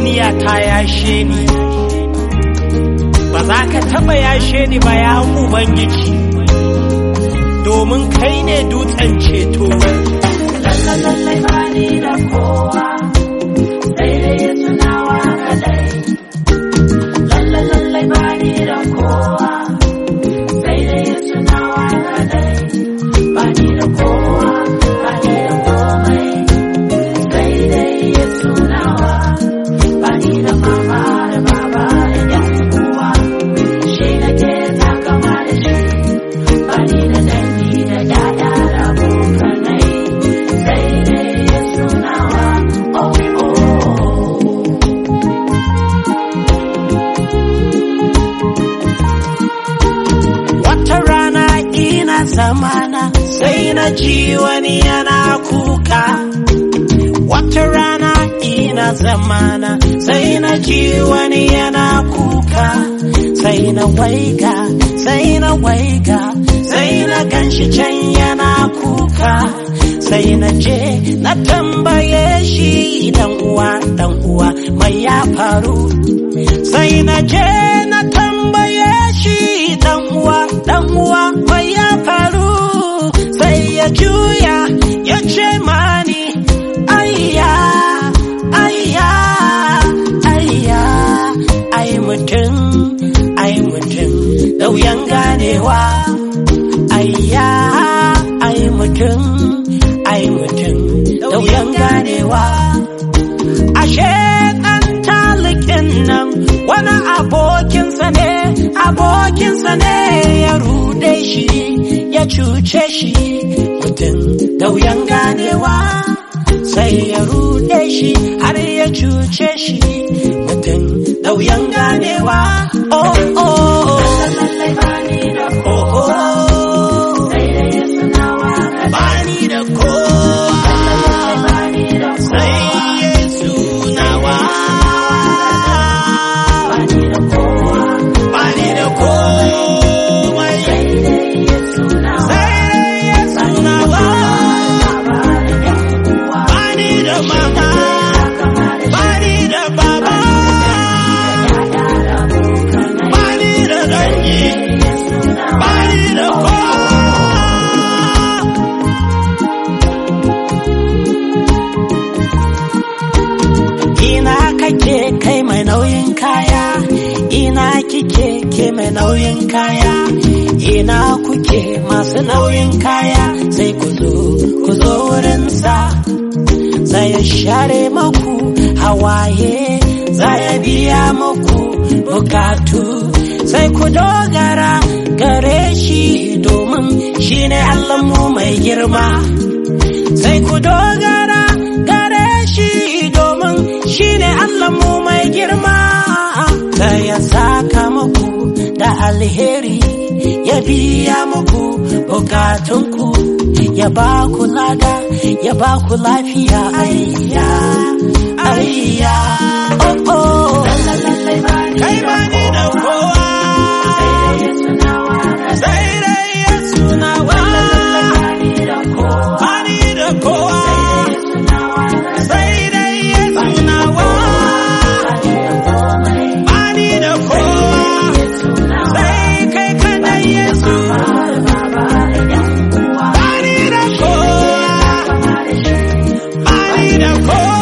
duniya ta yashe ni, ba za ka taba yashe ni ba ya Ubangiji, domin kai ne dutsen ceto. Lallai ba ni da kowa, sai dai Yesu nawa kadai. Lallai ba ni da kowa, sai dai Yesu nawa kadai. Ba ni da kowa, ba ni da komai, sai dai Yesu nawa. Ba ni da mama da baba da yan uwa, shi nake takama da shi. Ba ni da dangi da yaya da abokanai, sai dai Yesu nawa. Oh, oh. Wata rana ina zamana sai na ji wani yana kuka. Wata rana ina zamana sai na ji wani yana kuka. Sai na waiga, sai na waiga, sai na ganshi can yana kuka. Sai na je na tambaye shi dan uwa mai ya faru. Sai na je na tambaye shi dan uwa mai ya faru. Sai ya juya ya ce mani ayya ayya ayya, ai mutum da wuyan ganewa. Ayya ai mutum da wuyan ganewa. Ashe ɗan talikin nan wani abokinsa ne ya rude shi ya cuce shi. Mutum da wuyan ganewa, sai ya rude shi har ya cuce shi. Mutum da wuyan ganewa. Oh oh, Lallai ba ni da kowa, sai dai Yesu nawa kadai. ba ni da kowa, Ba ni da sai Yesu nawa. Ba ni da kowa, Ba ni da komai, sai dai Yesu nawa. sai Yesu nawa. Baba da yan uwa, Ba ni da mama, takama da ba ni da baba, yaya da abokanai, ba ni da dangi, Yesu nawa. ba ni da kowa. Ina kake kai mai nauyin kaya, ina kike ke mai nauyin kaya, ina kuke masu nauyin kaya, sai ku zo wurinsa. Zai ya share maku hawaye, zai ya biya maku bukatu. Sai ku dogara gare shi domin shi ne Allahnmu mai girma. Sai ku dogara gare shi domin shi ne Allahnmu mai girma. Sai ya saka muku da alheri, ya biya muku bukatunku, ya ba ku lada, ya ba ku lafiya. Ayya ayya, oh oh, Lallai ba ni kai ba ni da kowa, sai dai Yesu nawa kadai. sai dai Yesu nawa. Ba ni da kowa, Ba ni da kowa, Yesu nawa kadai. sai dai Yesu nawa. Ba ni da komai, Ba ni da kowa, Yesu nawa. sai kai kadai Yesu. Baba da yan uwa, Ba ni da kowa, takama da shi. ba ni da kowa.